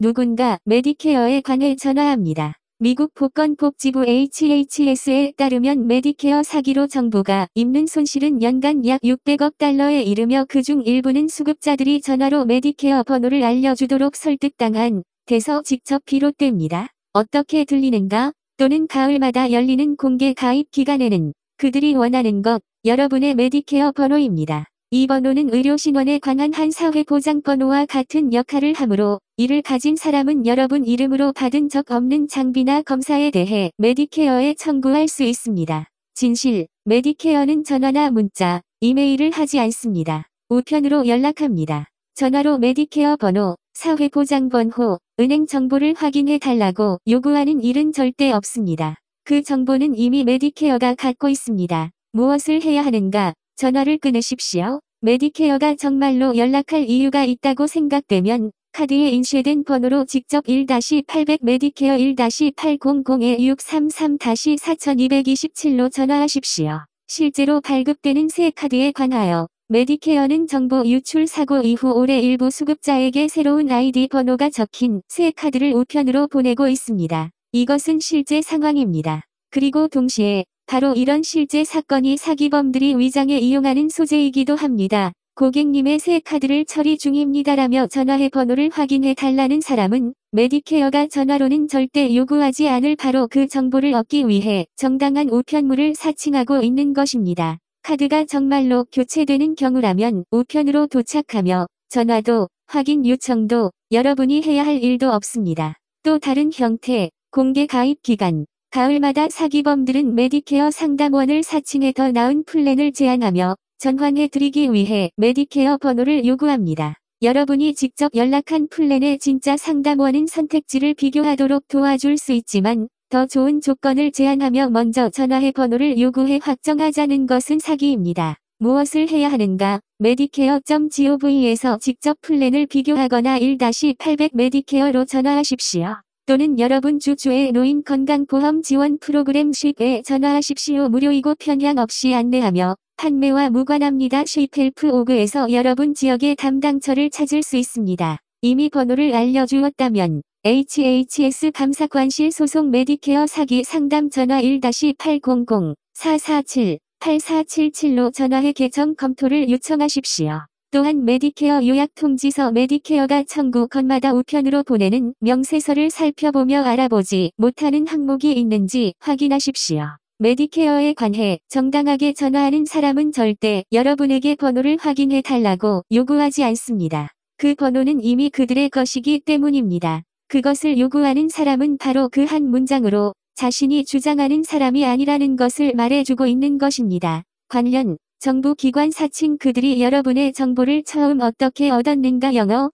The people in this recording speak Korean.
누군가 메디케어에 관해 전화합니다. 미국 보건복지부 HHS에 따르면 메디케어 사기로 정부가 입는 손실은 연간 약 600억 달러에 이르며 그중 일부는 수급자들이 전화로 메디케어 번호를 알려주도록 설득당한 데서 직접 비롯됩니다. 어떻게 들리는가? 또는 가을마다 열리는 공개 가입 기간에는 그들이 원하는 것, 여러분의 메디케어 번호입니다. 이 번호는 의료신원에 관한 한 사회보장번호와 같은 역할을 하므로 이를 가진 사람은 여러분 이름으로 받은 적 없는 장비나 검사에 대해 메디케어에 청구할 수 있습니다. 진실, 메디케어는 전화나 문자, 이메일을 하지 않습니다. 우편으로 연락합니다. 전화로 메디케어 번호, 사회보장번호, 은행 정보를 확인해 달라고 요구하는 일은 절대 없습니다. 그 정보는 이미 메디케어가 갖고 있습니다. 무엇을 해야 하는가? 전화를 끊으십시오. 메디케어가 정말로 연락할 이유가 있다고 생각되면 카드에 인쇄된 번호로 직접 1-800 메디케어 1-800-633-4227로 전화하십시오. 실제로 발급되는 새 카드에 관하여 메디케어는 정보 유출 사고 이후 올해 일부 수급자에게 새로운 아이디 번호가 적힌 새 카드를 우편으로 보내고 있습니다. 이것은 실제 상황입니다. 그리고 동시에 바로 이런 실제 사건이 사기범들이 위장에 이용하는 소재이기도 합니다. 고객님의 새 카드를 처리 중입니다라며 전화해 번호를 확인해 달라는 사람은 메디케어가 전화로는 절대 요구하지 않을 바로 그 정보를 얻기 위해 정당한 우편물을 사칭하고 있는 것입니다. 카드가 정말로 교체되는 경우라면 우편으로 도착하며 전화도 확인 요청도 여러분이 해야 할 일도 없습니다. 또 다른 형태, 공개 가입 기간. 가을마다 사기범들은 메디케어 상담원을 사칭해 더 나은 플랜을 제안하며 전환해 드리기 위해 메디케어 번호를 요구합니다. 여러분이 직접 연락한 플랜의 진짜 상담원은 선택지를 비교하도록 도와줄 수 있지만 더 좋은 조건을 제안하며 먼저 전화해 번호를 요구해 확정하자는 것은 사기입니다. 무엇을 해야 하는가? medicare.gov에서 직접 플랜을 비교하거나 1-800 메디케어로 전화하십시오. 또는 여러분 주주의 노인 건강보험 지원 프로그램 쉽에 전화하십시오. 무료이고 편향 없이 안내하며 판매와 무관합니다. 쉽헬프오그에서 여러분 지역의 담당처를 찾을 수 있습니다. 이미 번호를 알려주었다면 HHS 감사관실 소속 메디케어 사기 상담 전화 1-800-447-8477로 전화해 계정 검토를 요청하십시오. 또한 메디케어 요약 통지서 메디케어가 청구건마다 우편으로 보내는 명세서를 살펴보며 알아보지 못하는 항목이 있는지 확인하십시오. 메디케어에 관해 정당하게 전화하는 사람은 절대 여러분에게 번호를 확인해 달라고 요구하지 않습니다. 그 번호는 이미 그들의 것이기 때문입니다. 그것을 요구하는 사람은 바로 그 한 문장으로 자신이 주장하는 사람이 아니라는 것을 말해주고 있는 것입니다. 관련 정부 기관 사칭 그들이 여러분의 정보를 처음 어떻게 얻었는가 영어